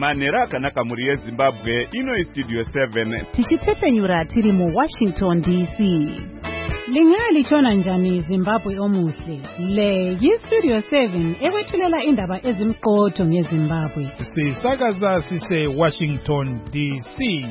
Manheru akanaka muri yeZimbabwe, ino Studio 7. Tichitsepenyura tiri mu Washington DC. Lingalitshona njani Zimbabwe omuhle? Le yi-Studio 7 ekwethulela indaba ezimqotho ngeZimbabwe. Sisakaza sise Washington DC.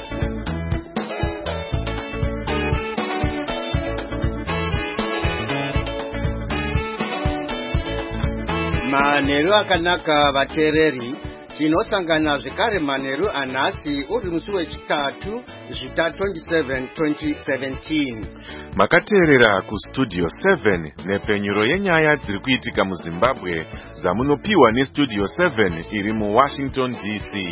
Manheru akanaka vateereri, tinosangana zvekare manheru anhasi uri musi wechitatu zvita 27 2017. Makateerera kuStudio 7 nepenyuro yenyaya dziri kuitika muZimbabwe dzamunopiwa neStudio 7 iri muWashington DC.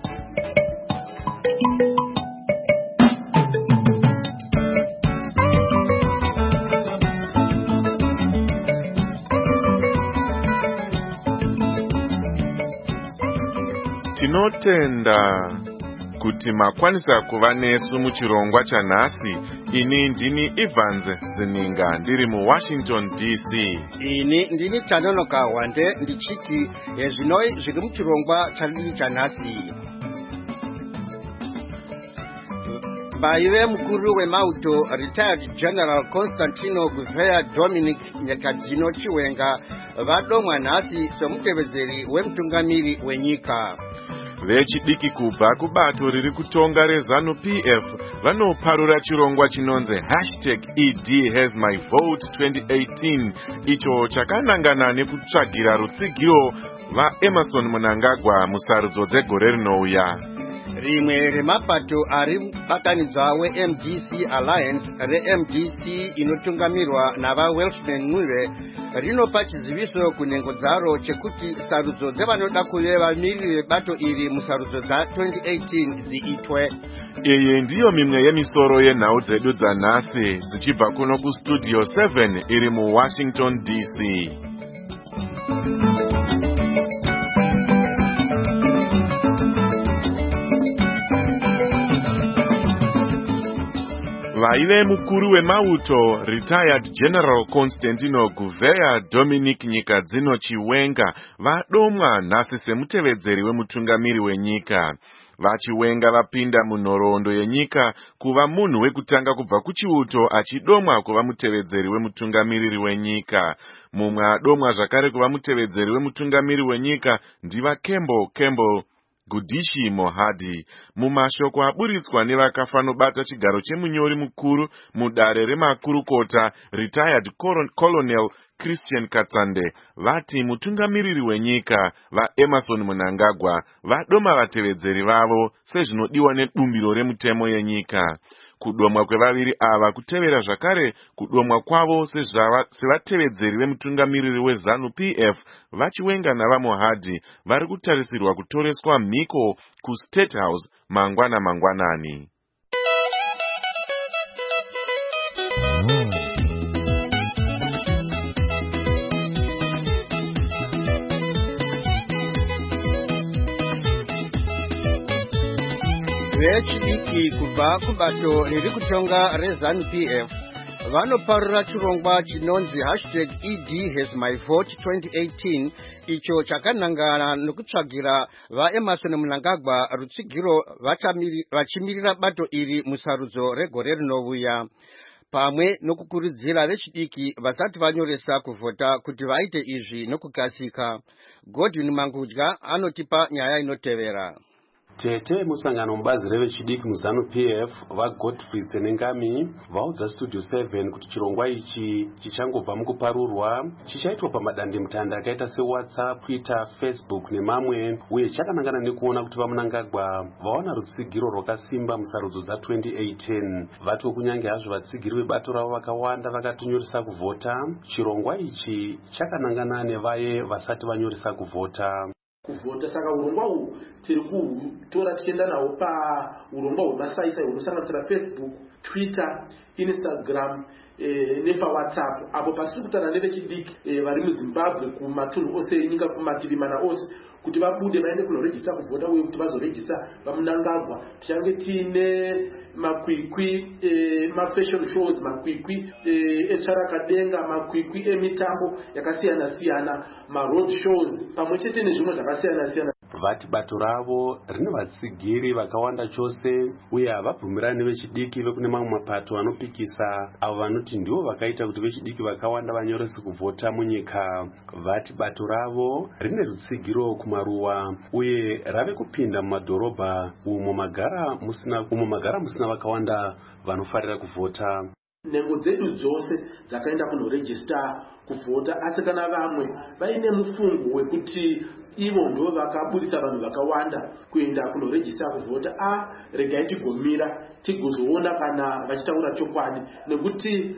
Tinotenda kuti makwanisa kuva nesu muchirongwa chanhasi. Ini ndini Evans Zininga ndiri muWashington DC. Ini ndini Tanonoka Wande ndichiti zvinoi zviri muchirongwa chanhasi. Vaive mukuru wemauto retired General Constantino Gouveia Dominic Nyakadzino Chiwenga vadomwa nhasi semutevedzeri wemutungamiri wenyika. Vechidiki kubva kubato riri kutonga reZANU PF vanoparura chirongwa chinonzi #EDHasMyVote 2018 icho chakanangana nekutsvagira rutsigiro vaEmmerson Mnangagwa musarudzo dzegore rinouya. Rimwe remapato ari batanidzwa weMDC Alliance reMDC inotungamirwa navaWelshman Mwire rinopa chiziviso kunhengo dzaro chekuti sarudzo dzevanoda kuve vamiriri vebato iri musarudzo dza2018 dziitwe. Iyi ndiyo mimwe yemisoro yenhau dzedu dzanhasi dzichibva kuno kuStudio 7 iri muWashington DC. Vaive mukuru wemauto retired General Constantino Gouveia Dominic Nyakadzino Chiwenga vadomwa nhasi semutevedzeri wemutungamiri wenyika. Vachiwenga vapinda munhoroondo yenyika kuva munhu wekutanga kubva kuchiuto achidomwa kuva mutevedzeri wemutungamiriri wenyika. Mumwe adomwa zvakare kuva mutevedzeri wemutungamiri wenyika ndiva Campbell Gudishi Mohadi. Mumashoko aburitswa nevakafanobata chigaro chemunyori mukuru mudare remakurukota retired Colonel Christian Katsande vati mutungamiriri wenyika vaEmmerson Mnangagwa vadoma vatevedzeri vavo sezvinodiwa nedumbiro remutemo yenyika. Kudomwa kwevaviri ava kutevera zvakare kudomwa kwavo sevatevedzeri vemutungamiriri weZANU PF Vachiwenga navaMohadi vari kutarisirwa kutoreswa mhiko kuState House mangwanani. Vechidiki kubva kubato riri kutonga reZANU PF vanoparura chirongwa chinonzi #EDHasMyVote 2018 icho chakanangana nokutsvagira vaEmmerson Mnangagwa rutsigiro vachimirira bato iri musarudzo regore rinouya, pamwe nokukurudzira vechidiki vasati vanyoresa kuvhota kuti vaite izvi nokukasika. Godwin Mangudya anotipa nyaya inotevera. Tete musangano mubazi revechidiki muZANU PF vaGodfrey Tsenengami vaudza Studio 7 kuti chirongwa ichi chichangobva mukuparurwa chichaitwa pamadandemutande akaita seWhatsApp, Twitter, Facebook nemamwe, uye chakanangana nekuona kuti vaMnangagwa vaona rutsigiro rwakasimba musarudzo dza2018. Vati kunyange hazvo vatsigiri vebato ravo vakawanda vakatonyoresa kuvhota, chirongwa ichi chakanangana nevaye vasati vanyoresa kuvhota. Kuvhota saka urongwa uhu tiri kutora tichienda nawo paurongwa hwemasaisai hunosanganisira Facebook, Twitter, Instagram nepaWhatsApp, apo patiri kutaura nevechidiki vari muZimbabwe kumatunhu ose enyika kumativi mana ose kuti vabude vaende kunorejista kuvhota uye kuti vazorejista vaMnangagwa. Tichange tiine makwikwi mafashion shows, makwikwi etsvarakadenga, makwikwi emitambo yakasiyana siyana, maroad shows pamwe chete nezvimwe zvakasiyana siyana. vati bato ravo rine vatsigiri vakawanda chose uye havabvumirani vechidiki vekune mamwe mapato anopikisa avo vanoti ndivo vakaita kuti vechidiki vakawanda vanyorese kuvhota munyika. Vati bato ravo rine rutsigiro kumaruwa uye rave kupinda mumadhorobha umo magara musina vakawanda vanofarira kuvhota. Nhengo dzedu dzose dzakaenda kunorejista kuvhota, asi kana vamwe vaine mufungo wekuti ivo ndo vakaburitsa vanhu vakawanda kuenda kunorejista kuvhota, regai tigomira tigozoona kana vachitaura chokwadi, nekuti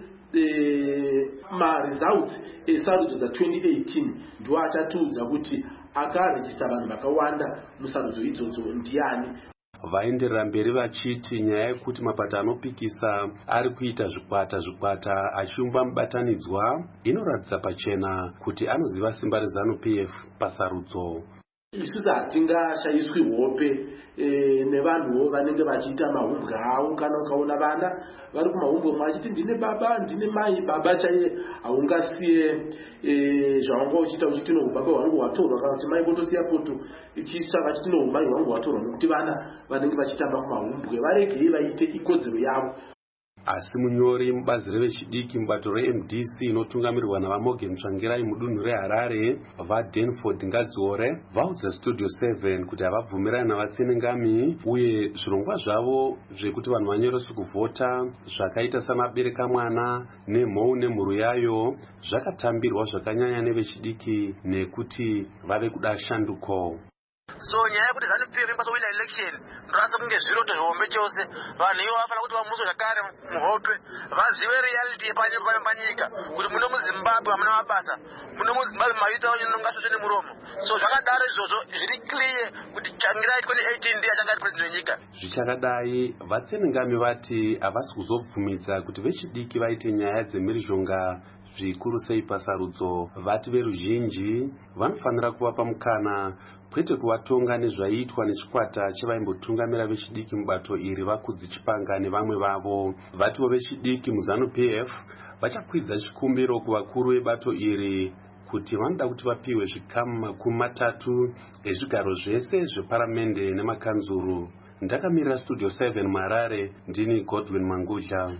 results esarudzo dza2018 ndo achatiudza kuti akarejista vanhu vakawanda musarudzo idzodzo ndiani. Vaenderera mberi vachiti nyaya yekuti mapato anopikisa ari kuita zvikwata achiumba mubatanidzwa inoratidza pachena kuti anoziva simba reZANU-PF pasarudzo. Isusu hatingashayiswi hope nevanhuwo vanenge vachiita mahumbwe avo. Kana ukaona vana vari kumahumbwe mwachiti ndine baba ndine mai, baba chaiye haungasiye zvaunga uchiita uchiti no baba wangu watorwa, kana kuti mai votosiya poto ichiita vachiti no mai wangu watorwa, nokuti vana vanenge vachitamba kumahumbwe varegei vaite ikodzero yavo. Asi munyori mubazi revechidiki mubato reMDC inotungamirirwa naVaMorgan Tsvangirai mudunhu reHarare vaDanford Ngadziore vaudza Studio 7 kuti havabvumirani navatsenengami uye zvirongwa zvavo zvekuti vanhu vanyorese kuvhota zvakaita samabereka mwana nemhou nemhuru yayo zvakatambirwa zvakanyanya nevechidiki nekuti vave kuda shanduko. So nyaya yekuti ZANU-PF impasowina election ndoratidza kunge zviro zvihombe chose. Vanhu ivo vafana kuti vamuswe zvakare muhope vazive reality panyika kuti muno muZimbabwe hamuna mabasa, muno muZimbabwe maitawo nyonongasvosve nemuromo. So zvakadaro izvozvo zviri clear kuti Tsvangirai 2018 ndiye achanga ari president wenyika. Zvichakadai vatsenengami vati havasi kuzobvumidza kuti vechidiki vaite nyaya dzemhirizhonga zvikuru sei pasarudzo. Vati veruzhinji vanofanira kuvapa mukana kwete kuvatonga nezvaiitwa nechikwata chevaimbotungamira vechidiki mubato iri vakudzi Chipanga nevamwe vavo. Vatiwo vechidiki muZANU-PF vachakwidza chikumbiro kuvakuru vebato iri kuti vanoda kuti vapiwe zvikamu 30 ezvigaro zvese zveparamende nemakanzuru. Ndakamirira Studio 7 Harare, ndini Godwin Mangudya.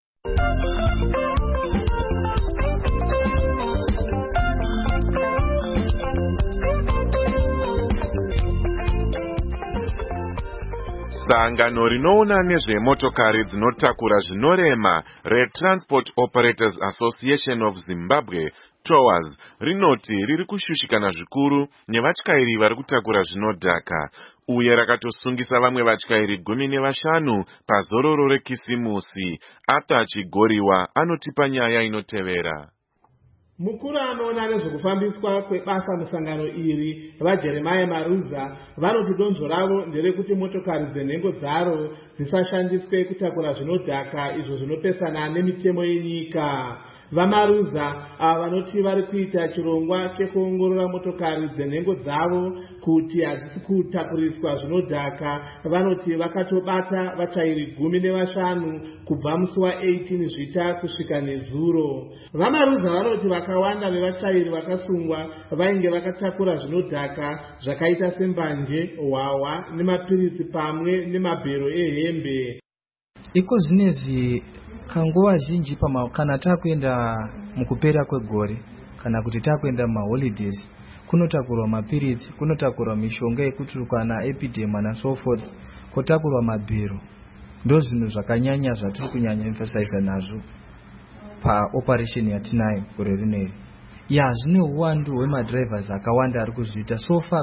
Sangano rinoona nezvemotokari dzinotakura zvinorema reTransport Operators Association of Zimbabwe TOAS rinoti riri kushushikana zvikuru nevatyairi vari kutakura zvinodhaka uye rakatosungisa vamwe vatyairi 15 pazororo reKisimusi. Arthur Chigoriwa anotipa nyaya inotevera. Mukuru anoona nezvekufambiswa kwebasa musangano iri vaJeremiah Maruza vanoti donzvo ravo nderekuti motokari dzenhengo dzaro dzisashandiswe kutakura zvinodhaka izvo zvinopesana nemitemo yenyika. VaMaruza ava vanoti vari kuita chirongwa chekuongorora motokari dzenhengo dzavo kuti hadzisi kutakuriswa zvinodhaka. Vanoti vakatobata vatyairi 15 kubva musi wa18 Zvita kusvika nezuro. VaMaruza vanoti vakawanda vevatyairi vakasungwa vainge vakatakura zvinodhaka zvakaita sembanje, hwahwa nemapirisi pamwe nemabhero ehembe. Iko zvinezvi kanguva zhinji kana takuenda mukupera kwegore kana kuti takuenda maholidays kunotakurwa mapirisi, kunotakurwa mishonga yekuturukana, epidema na so forth, kotakurwa mabhero. Ndo zvinhu zvakanyanya zvatiri kunyanya emphasize nazvo paoperation yatinayo gore rineri. Zvine uwandu hwemadrivers akawanda ari kuzviita. So far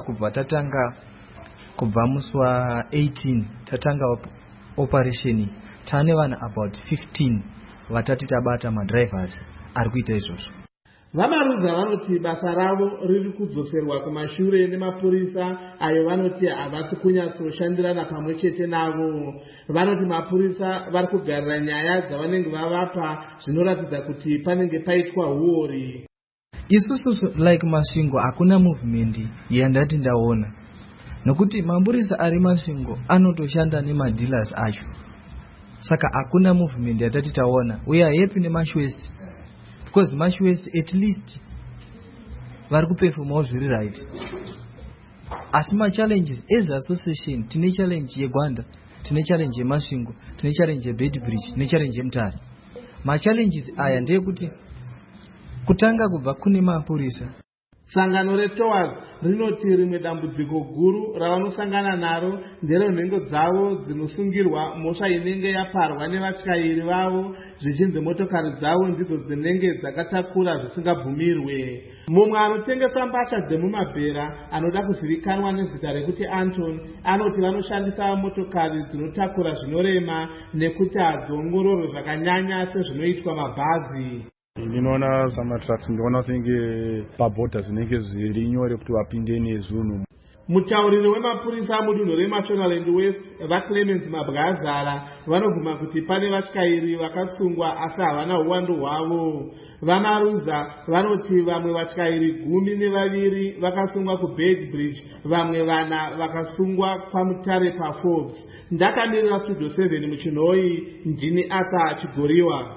kubva musi wa18 tatanga operation tane vanhu about 15 vatati tabata madrivers ari kuita izvozvo. VaMaruza vanoti basa ravo riri kudzoserwa kumashure nemapurisa ayo vanoti havasi kunyatsoshandirana pamwe chete navo. Vanoti mapurisa vari kugarira nyaya dzavanenge vavapa zvinoratidza kuti panenge paitwa huori. Isusu like Masvingo hakuna movement yandati ndaona, nokuti mapurisa ari Masvingo anotoshanda nemadealers acho. Saka hakuna movement yatati taona. We are happy nemashwesi because mashwesi at least vari kuperformawo zviri right. asi machallenges as association tine challenge yeGwanda, tine challenge yeMasvingo, tine challenge yeBedbridge, tine challenge yeMutare. Machallenges aya ndeyekuti kutanga kubva kune mapurisa. Sangano reTowers rinoti rimwe dambudziko guru ravanosangana naro nderenhengo dzavo dzinosungirwa mhosva inenge yaparwa nevatyairi vavo zvichinzi motokari dzavo ndidzo dzinenge dzakatakura zvisingabvumirwe. Mumwe anotengesa mbatya dzemumabhera anoda kuzivikanwa nezita rekuti Anton anoti vanoshandisa motokari dzinotakura zvinorema nekuti hadziongororwe zvakanyanya sezvinoitwa mabhazi. Ndinoona zamatracks ndinoona senge pabhodha zvinenge zviri nyore kuti vapinde nezvinhu. Mutauriri wemapurisa mudunhu reMashonaland West vaClemens Mabwazara vanobvuma kuti pane vatyairi vakasungwa asi havana uwandu hwavo. VaMaruza vanoti vamwe vatyairi 12 vakasungwa kuBedbridge, vamwe 4 vakasungwa paMutare paForbes. Ndakamirira Studio 7 muchinhoi, ndini Asa Chigoriwa.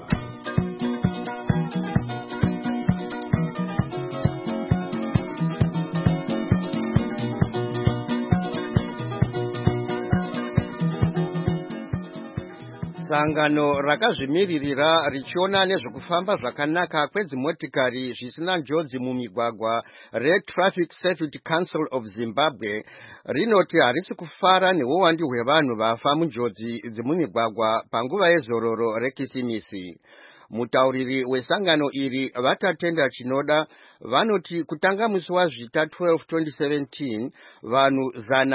Sangano rakazvimiririra richiona nezvekufamba zvakanaka kwedzimotikari zvisina njodzi mumigwagwa reTraffic Safety Council of Zimbabwe rinoti harisi kufara neuwandu hwevanhu vafa munjodzi dzemumigwagwa panguva yezororo reKisimisi. Mutauriri wesangano iri vatatenda chinoda vanoti kutanga musi wazvita 12 2017 vanhu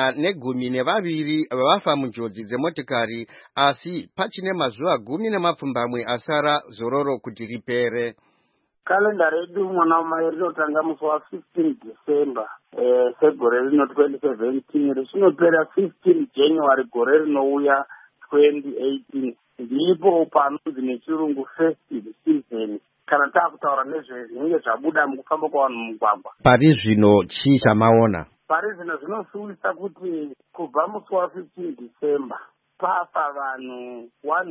112 vafa munjodzi dzemotikari asi pachine mazuva 10 asara zororo kuti ripere. Kalenda redu mwana mai rinotanga musi wa 15 December segore rino 2017 richinopera 15 January gore rinouya 2018. Ndipo panonzi nechirungu festive season kana taakutaura nezvezvinenge zvabuda mukufamba kwavanhu mumugwagwa. Pari zvino chii chamaona? Pari zvino zvinosuvisa kuti kubva musi wa 15 December pafa vanhu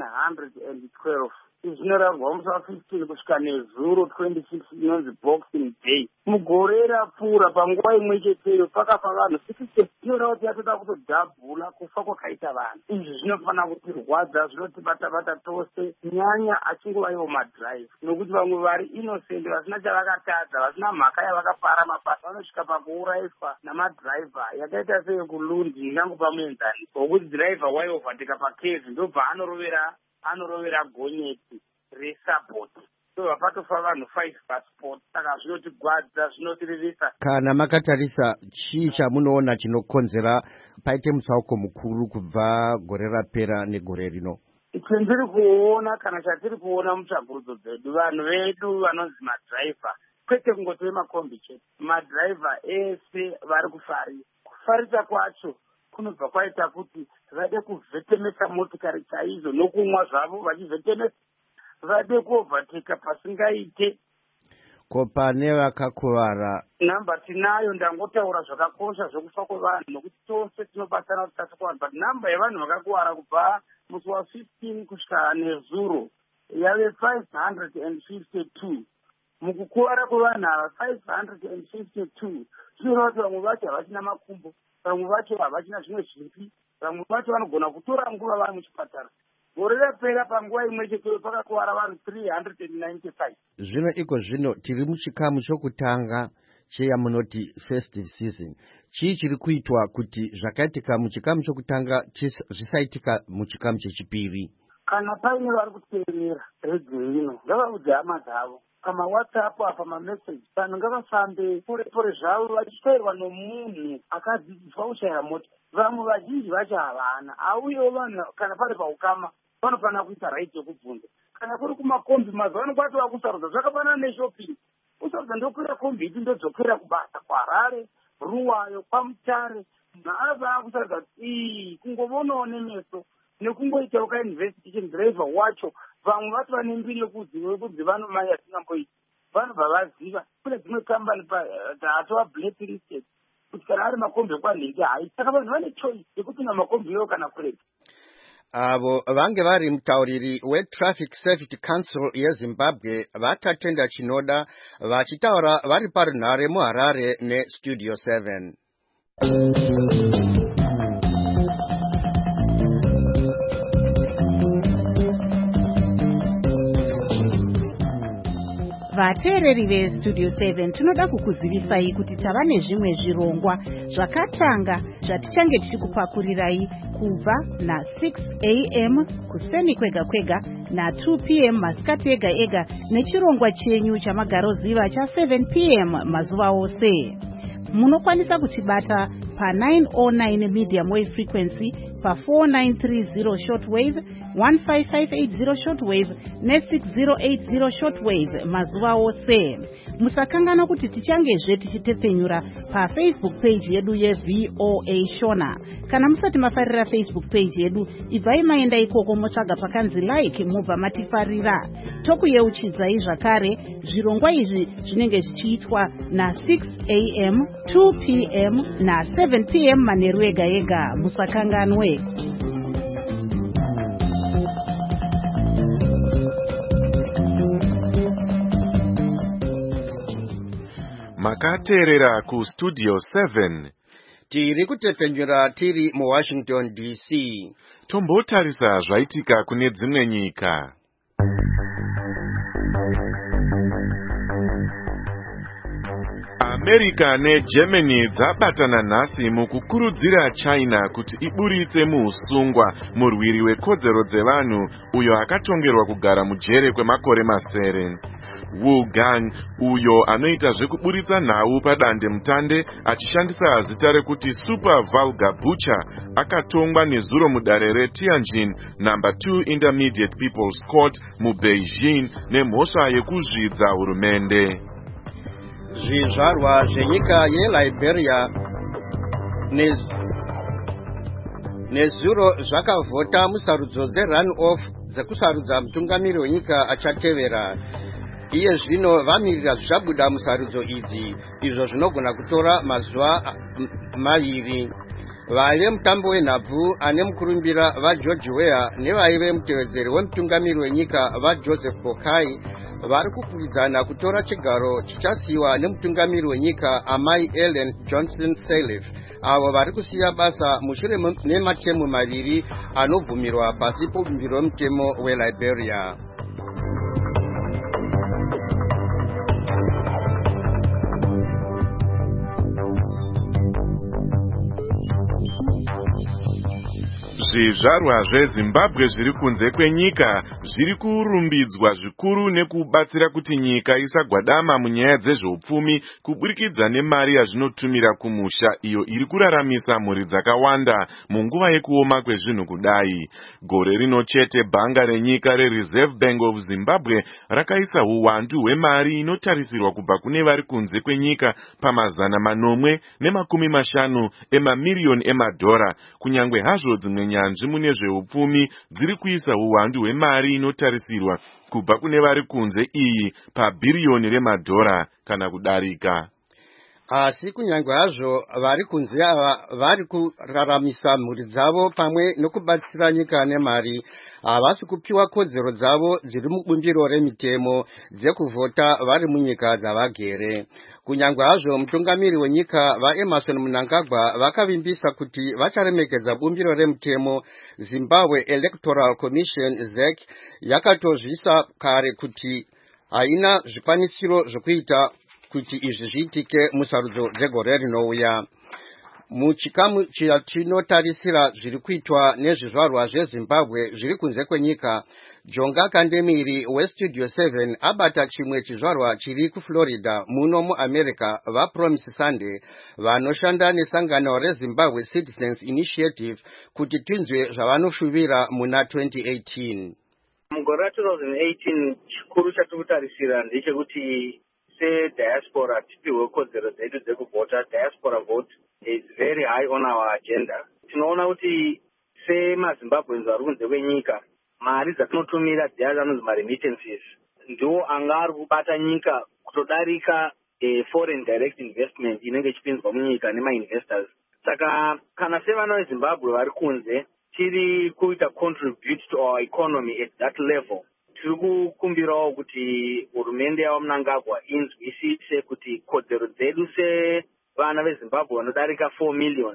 112. Izvi zvinorangwa musi wa 15 kusvika nezuro 26 inonzi Boxing Day. Mugore rapfuura panguva imwe cheteyo pakafa vanhu 60. Inoda kuti yatoda kutodhabhula kufa kwakaita vanhu. Izvi zvinofanira kutirwadza, zvinotibata tose, nyanya achingova ivo madrive. Nokuti vamwe vari innocent vasina chavakatadza, vasina mhaka yavakapara mabasa vanosvika pakuuraiswa namadriver yakaita seyekulundi ingangopa muenzaniso wokuti driver waiovatika pakezi ndobva anorovera gonyeti resapoti. So vapatofa vanhu 5 passport. Saka zvinotigwadza, zvinotirivisa. Kana makatarisa chii chamunoona chinokonzera paite mutsauko mukuru kubva gore rapera negore rino? Chandiri kuona kana chatiri kuona mutsvagurudzo dzedu, vanhu vedu vanonzi madriver, kwete kungoti vemakombi chete, madriver ese vari kufarisa. Kufarisa kwacho kunobva kwaita kuti vade kuvhetemesa motikari chaizvo nokumwa zvavo vachivhetemesa, vade kuovhatika pasingaite. Ko pane vakakuvara namba tinayo, ndangotaura zvakakosha zvokufa kwevanhu nokuti tose tinobatsana kuti tase kuvanhu, but namba yevanhu vakakuvara kubva musi wa 15 kusvika nezuro yave 552. Mukukuvara kwevanhu ava 552 zvinoreva kuti vamwe vacho havachina makumbo, vamwe vacho havachina zvimwe zvipi, vamwe vacho vanogona kutora nguva vari muchipatara. Gore rapera panguva imwe chete pakakuvara vanhu 395. Zvino iko zvino tiri muchikamu chokutanga cheyamunoti festive season. Chii chiri kuitwa kuti zvakaitika muchikamu chokutanga zvisaitika muchikamu chechipiri? Kana paine vari kuteerera redio ino ngavaudze hama dzavo pamawhatsapp apa mameseji, vanhu ngavafambe pore zvavo vachitairwa nomunhu akadzidziswa kushayira mota. Vamwe vazhinji vacho havana, auyewo vanhu kana pari paukama vanofanira kuita right yekubvunza. Kana kuri kumakombi mazuva ano kwatova kusarudza, zvakafanana neshopping. Kusarudza ndokwira kombi iti ndodzokera kubasa kwaHarare, Ruwayo, kwaMutare. Naava kusarudza kuti kungovonawo nemeso nekungoitawo kainvestigation driver wacho. Vamwe vati vane mbiri yekudzi vanomanya zvinamboita. Vanobva vaziva kune dzimwe kambani atova blacklisted kuti kana ari makombi ekwanhingi hai. Saka vanhu vane choice yekupinda makombi iwo kana kurega. Avo vange vari mutauriri weTraffic Safety Council yeZimbabwe vatatenda chinoda vachitaura vari parunhare muHarare neStudio 7. Vateereri veStudio 7 tinoda kukuzivisai kuti tava nezvimwe zvirongwa zvakatanga zvatichange tichikupakurirai kubva na6 am kuseni kwega kwega na2 pm masikati ega ega nechirongwa chenyu chamagaroziva cha7 pm mazuva ose. Munokwanisa kutibata pa909 medium wave frequency, pa4930 shortwave, 15580 shortwave ne6080 shortwave mazuva ose. Musakangana kuti tichangezve tichitepfenyura pafacebook page yedu yeVOA Shona. Kana musati mafarira Facebook page yedu, ibvai maenda ikoko motsvaga pakanzi like mubva matifarira. Tokuyeuchidzai zvakare zvirongwa izvi zvinenge zvichiitwa na6 am, 2 pm na7 pm manheru ega ega. Musakanganwe. Makateerera kuStudio 7. Tiri kutepfenyura tiri muWashington DC. Tombotarisa zvaitika kune dzimwe nyika. America neGermany dzabatana nhasi mukukurudzira China kuti iburitse muusungwa murwiri wekodzero dzevanhu uyo akatongerwa kugara mujere kwemakore masere. Wu Gang, uyo anoita zvekuburitsa nhau padande mutande achishandisa zita rekuti Super Vulgar Butcher, akatongwa nezuro mudare reTianjin number 2 Intermediate People's Court muBeijing nemhosva yekuzvidza hurumende. Zvizvarwa zvenyika yeLiberia nezuro zvakavhota musarudzo dzeRun-off dzekusarudza mutungamiri wenyika achatevera. Iye zvino vamirira zvichabuda musarudzo idzi, izvo zvinogona kutora mazuva maviri. Vaive mutambo wenhabvu ane mukurumbira vaGeorge Weah nevaive mutevedzeri wemutungamiri wenyika vaJoseph Boakai vari kukwikwidzana kutora chigaro chichasiyiwa nemutungamiri wenyika amai Ellen Johnson Sirleaf, avo vari kusiya basa mushure mematemu maviri anobvumirwa pasi pobumbiro wemutemo weLiberia. Zvizvarwa zveZimbabwe zviri kunze kwenyika zviri kurumbidzwa zvikuru nekubatsira kuti nyika isagwadama munyaya dzezveupfumi kuburikidza nemari yazvinotumira kumusha iyo iri kuraramisa mhuri dzakawanda munguva yekuoma kwezvinhu kudai. Gore rino chete bhanga renyika reReserve Bank of Zimbabwe rakaisa uwandu hwemari inotarisirwa kubva kune vari kunze kwenyika pa550 emamiliyoni emadhora, kunyangwe hazvo dzimwe nyanzvi mune zveupfumi dziri kuisa uwandu hwemari inotarisirwa kubva kune vari kunze iyi pabhiriyoni remadhora kana kudarika. Asi kunyangwe hazvo vari kunze ava vari kuraramisa mhuri dzavo pamwe nokubatsira nyika nemari, havasi kupiwa kodzero dzavo dziri mubumbiro remitemo dzekuvhota vari munyika dzavagere. Kunyangwe hazvo mutungamiri wenyika vaEmerson Mnangagwa vakavimbisa kuti vacharemekedza bumbiro remutemo, Zimbabwe Electoral Commission ZEC yakatozvisa kare kuti haina zvikwanisiro zvokuita kuti izvi zviitike musarudzo dzegore rinouya. Muchikamu chatinotarisira zviri kuitwa nezvizvarwa zveZimbabwe zviri kunze kwenyika, Jonga Kandemiri weStudio 7 abata chimwe chizvarwa chiri kuFlorida muno muAmerica vaPromise Sunday vanoshanda nesangano reZimbabwe Citizens Initiative kuti tinzwe zvavanoshuvira muna 2018. Mugore ra2018 chikuru chatirikutarisira ndechekuti diaspora tipiwe kodzero dzedu dzekuvhota. Diaspora vote is very high on our agenda. Tinoona kuti semaZimbabweans vari kunze kwenyika, mari dzatinotumira dziyanonzi maremittances ndiwo anga ari kubata nyika kutodarika foreign direct investment inenge ichipinzwa munyika nemainvestors. Saka kana sevana veZimbabwe vari kunze tiri kuita contribute to our economy at that level, tiri kukumbirawo kuti hurumende yavaMnangagwa inzwisise kuti kodzero dzedu vana vezimbabwe vanodarika 4 million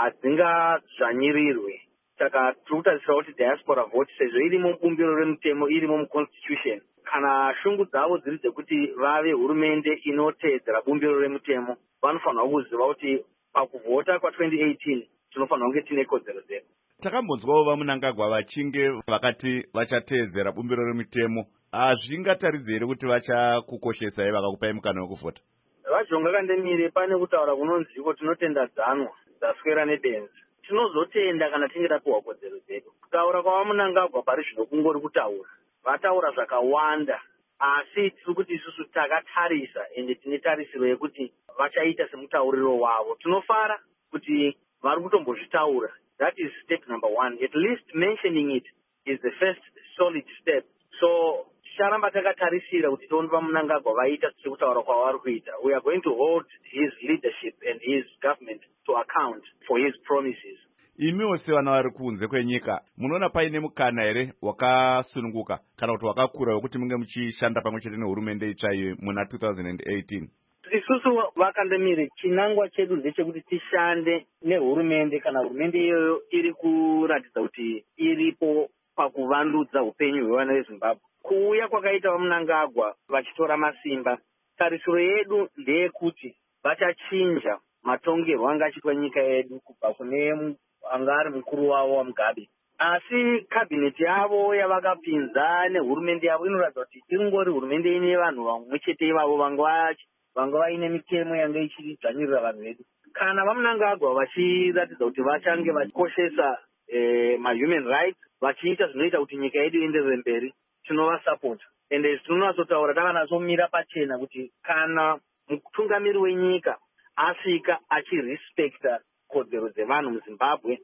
hadzingadzvanyirirwe. Saka tiri kutarisira kuti diaspora vote sezvo irimo mubumbiro remutemo, irimo muconstitution, kana shungu dzavo dziri dzekuti vave hurumende inoteedzera bumbiro remutemo, vanofanirwa kuziva kuti pakuvhota kwa2018 tinofanirwa kunge tine kodzero dzedu. Takambonzwawo vaMunangagwa vachinge vakati vachateedzera bumbiro remutemo. Hazvingataridzwi here kuti vachakukoshesai vakakupai mukana wekuvhota? Vajonga Kandemire pane kutaura kunonziko tinotenda dzanwa dzaswera nebenzi. Tinozotenda kana tinge tapiwa kodzero dzedu. Kutaura kwavaMunangagwa pari zvino kungori kutaura. Vataura zvakawanda, asi tiri kuti isusu takatarisa ende tine tarisiro yekuti vachaita semutauriro wavo. Tinofara kuti vari kutombozvitaura. That is step number 1. At least mentioning it is the first solid step. So ticharamba takatarisira kuti tione vaMunangagwa vaita sekutaura kwavari kuita. We are going to hold his leadership and his government to account for his promises. Imiwo sevana vari kunze kwenyika, munoona paine mukana here wakasununguka kana kuti wakakura wekuti munge muchishanda pamwe chete nehurumende itsva muna 2018? Isusu vaKandemire, chinangwa chedu ndechekuti tishande nehurumende kana hurumende iyoyo iri kuratidza kuti iripo pakuvandudza upenyu hwevana veZimbabwe. Kuuya kwakaita vaMunangagwa vachitora masimba, tarisiro yedu ndeyekuti vachachinja matongerwo anga achiitwa nyika yedu kubva kune anga ari mukuru wavo waMugabe. Asi kabineti yavo yavakapinza nehurumende yavo inoratidza kuti ingori hurumende ine vanhu vamwe chete ivavo vanga vaine mitemo yanga ichidzvanyirira vanhu vedu. Kana vaMunangagwa vachiratidza kuti vachange vachikoshesa mahuman rights, vachiita zvinoita kuti nyika yedu ienderere mberi, tinovasapota. Ende tinonatsotaura takanatsomira pachena kuti kana mutungamiri wenyika asvika achirespekta kodzero dzevanhu muZimbabwe,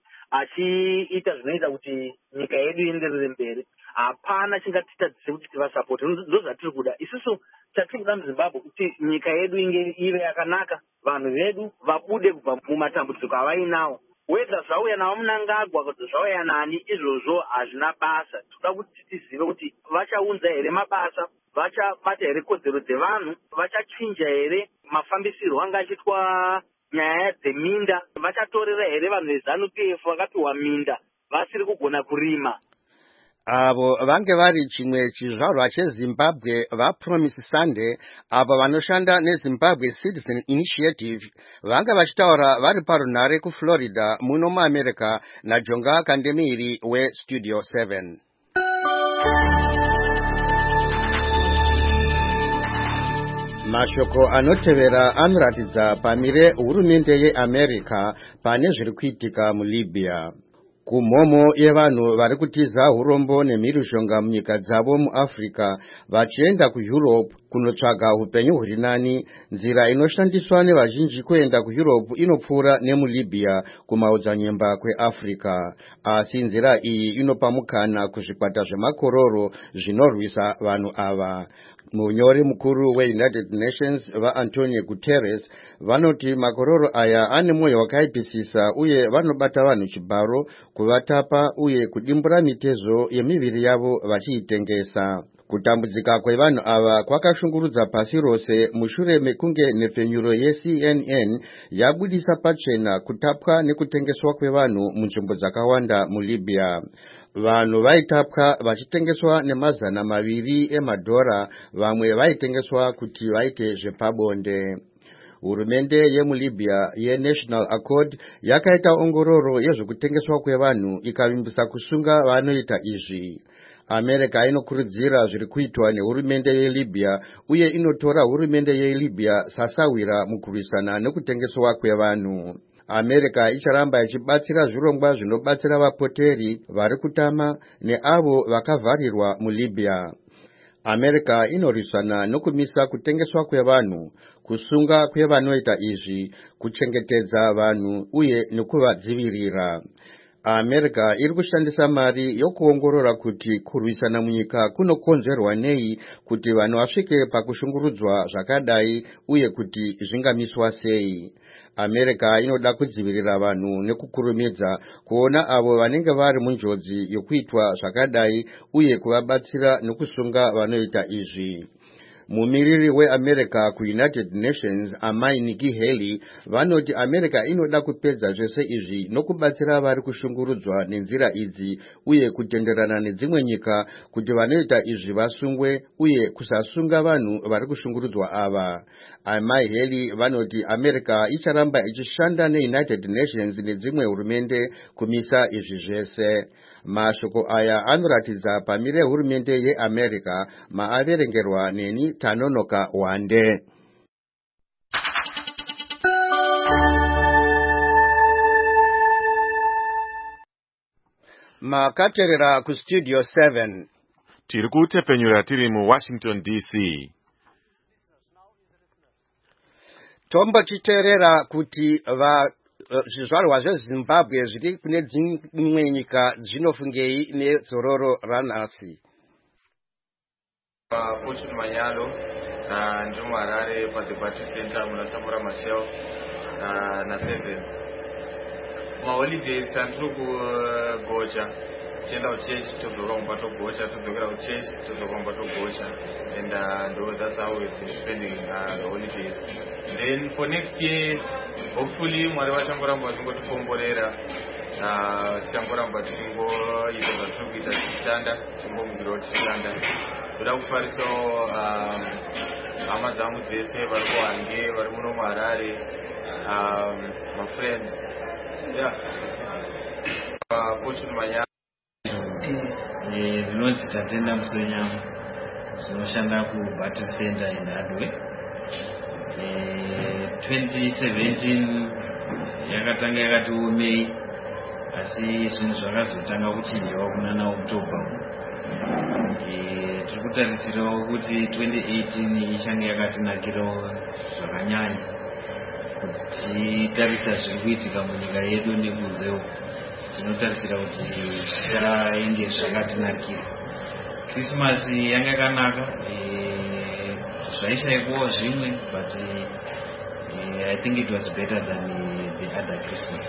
achiita zvinoita kuti nyika yedu ienderere mberi, hapana chingatitadzise kuti tivasapota. Ndozvatiri kuda isusu. Chatiri kuda muZimbabwe kuti nyika yedu ive yakanaka, vanhu vedu vabude kubva mumatambudziko avainawo. Whether zvauya navaMunangagwa kuti zvauya nani, izvozvo hazvina basa. Toda kuti tizive kuti vachaunza here mabasa, vachabata here kodzero dzevanhu, vachachinja here mafambisirwo anga achiitwa nyaya dzeminda, vachatorera here vanhu veZANU-PF vakapiwa minda vasiri kugona kurima. Avo vange vari chimwe chizvarwa cheZimbabwe vaPromise Sunday, avo vanoshanda neZimbabwe Citizen Initiative, vange vachitaura vari parunhare kuFlorida muno muAmerica naJonga Kandemire weStudio 7. Mashoko anotevera anoratidza pamire hurumende yeAmerica pane zviri kuitika muLibya. Kumhomo yevanhu vari kutiza urombo nemhirizhonga munyika dzavo muAfrica vachienda kuEurope kunotsvaga upenyu huri nani, nzira inoshandiswa nevazhinji kuenda kuEurope inopfuura nemuLibya kumaodzanyemba kweAfrica. Asi nzira iyi inopa mukana kuzvikwata zvemakororo zvinorwisa vanhu ava. Munyori mukuru weUnited Nations vaAntonio Guterres vanoti makororo aya ane mwoyo wakaipisisa uye vanobata vanhu chibharo, kuvatapa uye kudimbura mitezo yemiviri yavo vachiitengesa. Kutambudzika kwevanhu ava kwakashungurudza pasi rose mushure mekunge nhepfenyuro yeCNN yabudisa pachena kutapwa nekutengeswa kwevanhu munzvimbo dzakawanda muLibya. Vanhu vaitapwa vachitengeswa $200 emadhora, vamwe vaitengeswa kuti vaite zvepabonde. Hurumende yemuLibya yeNational Accord yakaita ongororo yezvekutengeswa kwevanhu ikavimbisa kusunga vanoita izvi. America inokurudzira zviri kuitwa nehurumende yeLibya uye inotora hurumende yeLibya sasawira mukurwisana nekutengeswa kwevanhu. America icharamba ichibatsira zvirongwa zvinobatsira vapoteri vari kutama neavo vakavharirwa muLibya. America inorwisana nokumisa kutengeswa kwevanhu, kusunga kwevanoita izvi, kuchengetedza vanhu uye nekuvadzivirira. America iri kushandisa mari yokuongorora kuti kurwisana munyika kunokonzerwa nei, kuti vanhu vasvike pakushungurudzwa zvakadai uye kuti zvingamiswa sei. America inoda kudzivirira vanhu nekukurumidza kuona avo vanenge vari munjodzi yokuitwa zvakadai uye kuvabatsira nokusunga vanoita izvi. mumiriri weAmerica kuUnited Nations amai Nikki Haley vanoti America inoda kupedza zvese izvi nokubatsira vari kushungurudzwa nenzira idzi uye kutenderana nedzimwe nyika kuti vanoita izvi vasungwe uye kusasunga vanhu vari kushungurudzwa ava. Amai Haley vanoti America icharamba ichishanda neUnited Nations nedzimwe hurumende kumisa izvi zvese. Mashoko aya anoratidza pamire hurumende yeAmerica maaverengerwa neni Tanonoka Wande. Makaterera ku Studio 7. Tiri kutepenyura tiri mu Washington DC. Tombo chiterera kuti zvizvarwa zveZimbabwe zviri kune dzimwe nyika zvinofungei nezororo ranhasi. Fortune Manyalo ndiri muHarare paDebate Center muna Samora Machel na Sevens. Maholidays tandiri kugocha tienda kuchechi todzoka kumba togocha todzokera kuchechi todzoka kumba togocha and that's how we've been spending the holidays. Then for next year hopefully Mwari vachangoramba vachingotikomborera tichangoramba tichingoita zvatiri kuita tichishanda tichingomukirawo tichishanda. Toda kufarisawo hama dzangu dzese vari kuHwange vari muno muHarare mafriends Fortune Manyalo zvinonzi Tatenda Musonyama zvinoshanda kuBate Center eNhadwe. 2017 yakatanga yakati omei asi zvinhu zvakazotanga kuchinjawo kuna October. Tiri kutarisirawo kuti 2018 ichange yakatinakirawo zvakanyanya kuti tarisa zviri kuitika munyika yedu nekunze uko. Tinotarisira kuti zvichaenge zvakatinakira. Christmas yanga yakanaka, zvaishaikwawo zvimwe, but I think it was better than the other Christmas.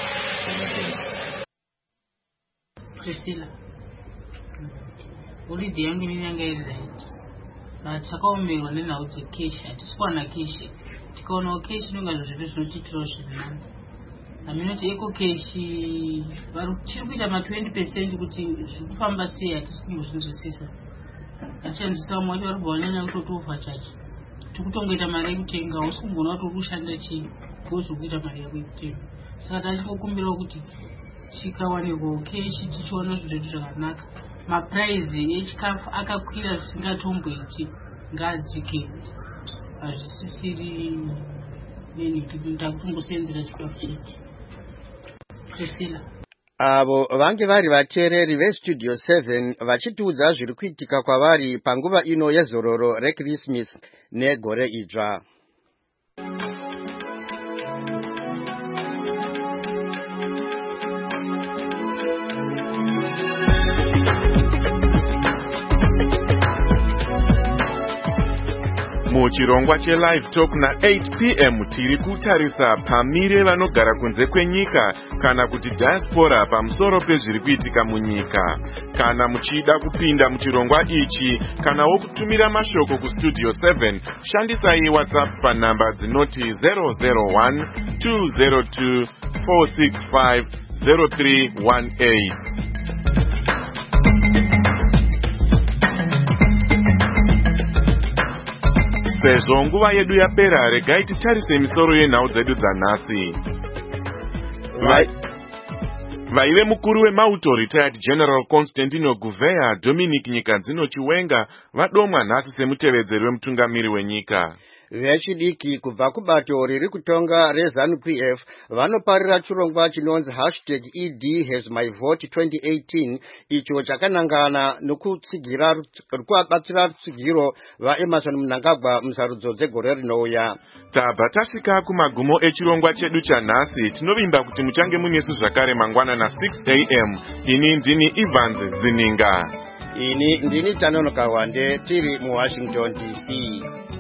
Priscilla, holiday yangu yanga iri right, but takaomerwa nenhau dzekeshi, hatisikuwana keshi. Tikaonawo keshi inonga zviro zvinotitirawo zvirinani. Aminoti eko keshi tiri kuita ma20% kuti zviri kufamba sei hatisi kumbozvinzwisisa. Hatichanzwisisa vamwe vacho vari kubvanyanya kutoti overcharge. Tiri kutongoita mari yekutenga usi kumbona kuti uri kushanda chii ndozviri kuita mari yako yekutenga. Saka tachikukumbirawo kuti tikawanirwawo keshi tichiona zvinhu zvedu zvakanaka. Mapuraizi echikafu akakwira zvisingatomboiti ngaadzike. Hazvisisiri neni kuti ndakutongosenzera chikafu chete. Priscilla. Avo vange vari vateereri veStudio 7 vachitiudza zviri kuitika kwavari panguva ino yezororo reChristmas negore idzva. Muchirongwa cheLive Talk na8 p.m. tiri kutarisa pamire vanogara kunze kwenyika kana kuti diaspora pamusoro pezviri kuitika munyika. Kana muchida kupinda muchirongwa ichi kanawo kutumira mashoko kuStudio 7 shandisai WhatsApp panhamba dzinoti 001 202 465 0318. Sezvo nguva yedu yapera, regai titarise misoro yenhau dzedu dzanhasi. Vaive mukuru wemauto retired General Constantino Gouveia Dominic Nyikanzino Chiwenga vadomwa nhasi semutevedzeri wemutungamiri wenyika. Vechidiki kubva kubato riri kutonga reZANU-PF vanoparira chirongwa chinonzi #ED_HasMyVote2018 icho chakanangana nokubatsira rutsigiro vaEmerson Mnangagwa musarudzo dzegore rinouya. Tabva tasvika kumagumo echirongwa chedu chanhasi. Tinovimba kuti muchange munesu zvakare mangwana na 6 a.m. Ini ndini Evans Zininga. Ini ndini Tanonoka Wande tiri muWashington DC.